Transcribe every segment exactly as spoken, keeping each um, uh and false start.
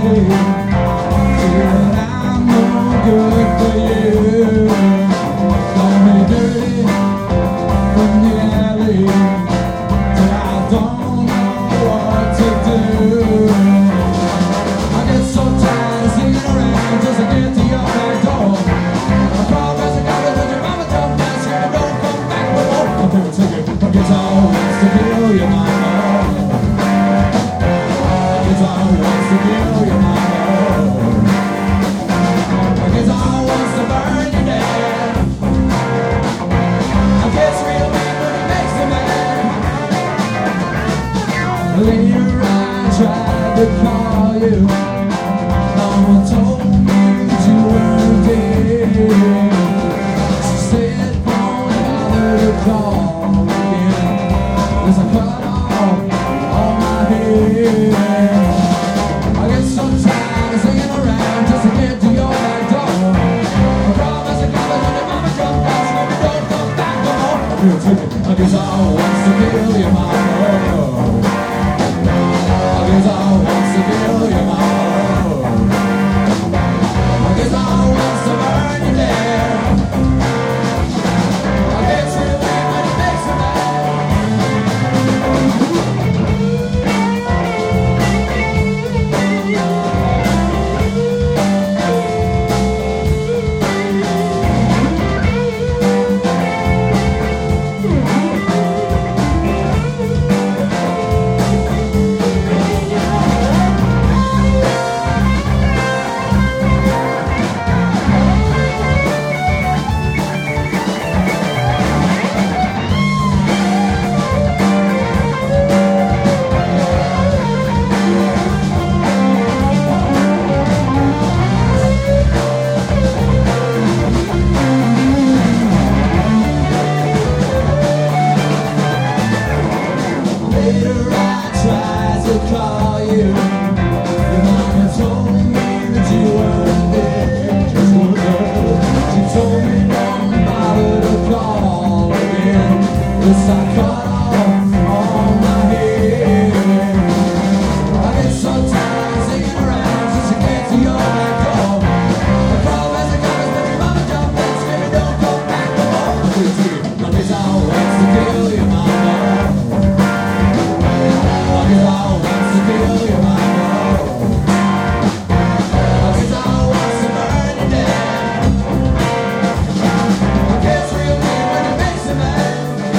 Later I tried to call you. No one told me that you weren't dead. She said don't bother to call again, 'cause I cut off all my hair. I get so tired of singing around just to get to your back door. I promise I promise when your mama jumped out, so we don't come back no more. I feel tricky, I guess I want to kill you, mama. Call you. Your mama told me that you weren't there. She told me don't bother to call again, 'cause I cut off all my hair. I get so tired singing around just to get to your back door. I call as a call, but your mama jumped and screaming don't come back no more. My bitch all wants to kill you, mama. My bitch all wants to kill you, mama. My bitch all wants to burn you down. I guess real mean when it makes you mad.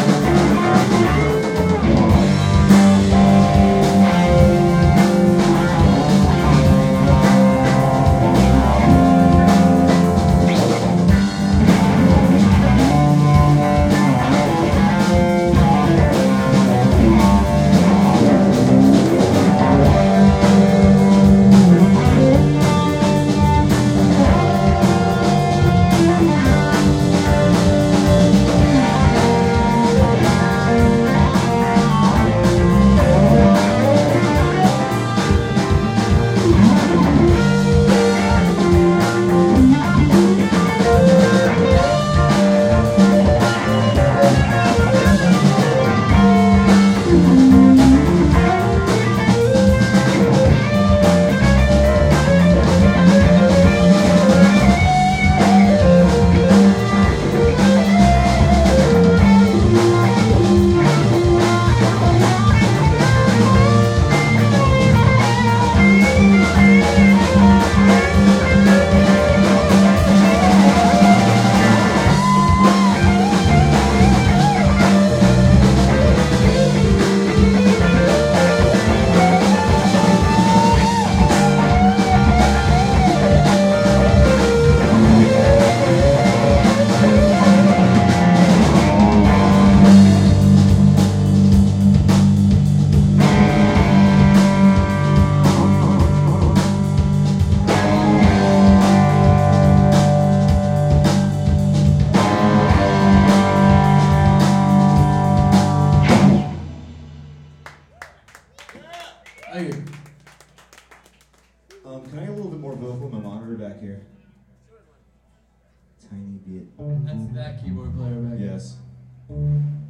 Hey. Um, can I get a little bit more vocal on my monitor back here? Tiny bit. That's that keyboard player back here. Yes.